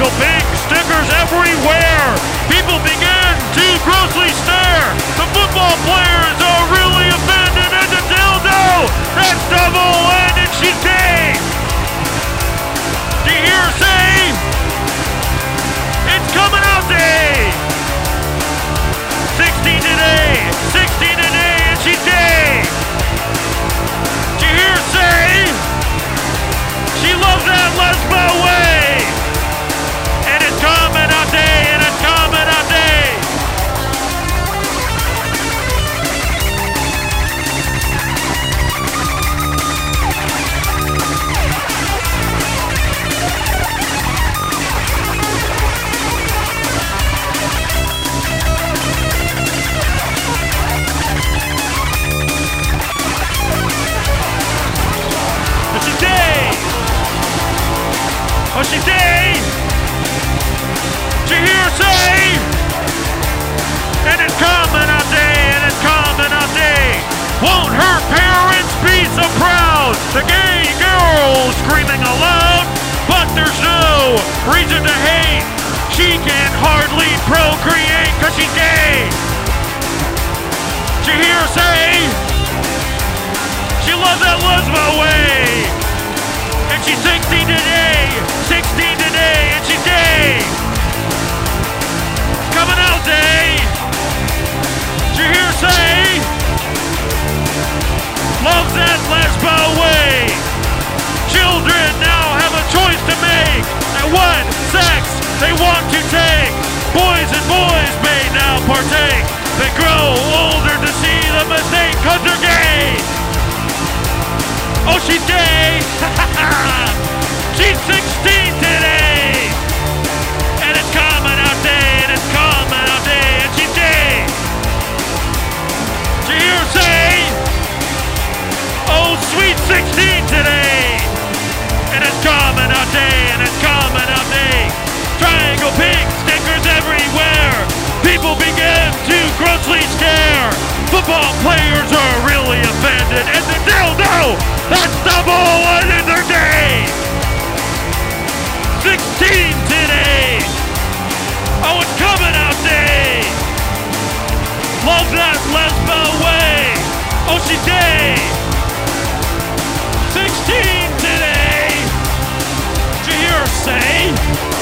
Triangle pink stickers everywhere. People begin to grossly stare. The football players are really offended at the dildo. That's double-ended. She's gay. Do you hear her say? It's coming out day. 16 today, 16 today, and she's gay. Do you hear her say? She loves that lesbo way. And it's coming out day, and it's coming out day. She's gay! Oh, she's gay! Did you hear her say? And it's coming out day, and it's coming out day. Won't her parents be so proud? The gay girl screaming aloud, but there's no reason to hate. She can hardly procreate cause she's gay. Did you hear her say? She loves that lesbo way. And she's 16 today, 16 today, and she's gay. It's coming out day. Did you hear her say? Loves that lesbo way. Children now have a choice to make at what sex they want to take. Boys and boys may now partake. They grow older to see the mistake cause they're gay. Oh, she's gay! She's 16 today! And it's coming out day, and it's coming out day, and she's gay! Did you hear her say? Oh, sweet 16 today! And it's coming out day, and it's coming out day! Triangle pink stickers everywhere! People begin to grossly stare! Football players are really offended, and the dildo! That's double in their day! 16 today! Oh, it's coming out day! Love that lesbo way! Oh, she's gay! 16 today! Did you hear her say?